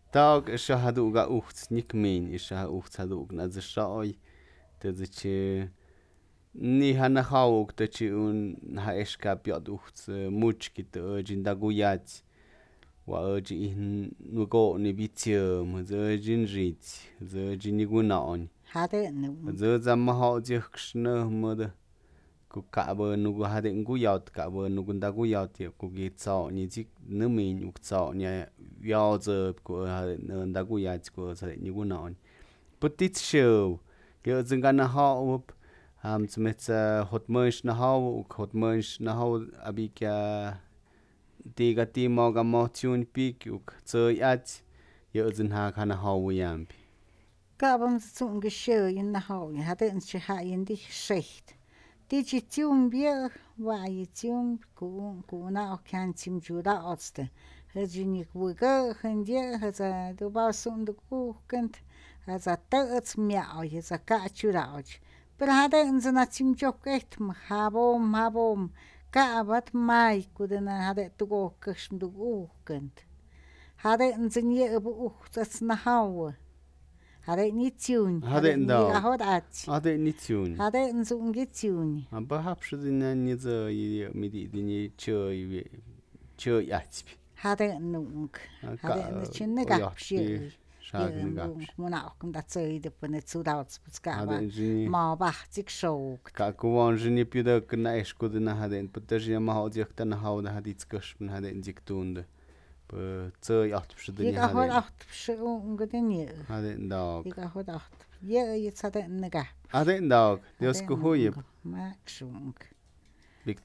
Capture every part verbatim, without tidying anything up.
Taok isha haduga uchts nikmin isha uchts hadug na zishoy tedich ni hana hawg techi un ha eshka piot uchts muchki te jindaguyats wa ji nugo ni bitium ze jinjit ze jinigunaon ze zamaho jikshne mode ku kabo nugu hade nguyot kabo nugu ndaguyot ku gitso ni jik numin uktso ni yaze ku ndaguyat ku ze nigunaon putit show ge zingana hawp ham zmets hotmunch na haw hotmunch na haw abikya tiga timo gamo tune pik uk tsoy at yo zinha kana haw yamp Kabam zung geshow in na haw haden chi ha in di shecht di chi tune bier wa yi tune ku ku na kan tim juda otste hejini wuge hende heza do ba sun de ku kent heza tots miau heza ka churauch pero haden zna tim joket habom habom ka bat mai kudena hade to go kshmdu u kent haden zinye bu tsats na haw hade ni tune hade nda hodat hade ni tune hade zung gi tune aba hapsh din ni ze mi di ni choy choy at hade nung hade chinne gapshi muna kum da tsay de pone tsudauts putskaba ma ba tik show ka kuwan jini pida kna eshkudna hade putaj ma haw jekta na haw da hadits kashn hade injektunde pe tsay at pshde ni hade at psh ungdeni hade nda Iga hod at ye ye tsade nega hade nda Dios ku huye maxung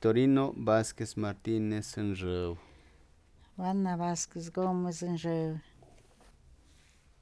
Victorino Vázquez Martínez Enreu Juana Vázquez Gómez Enreu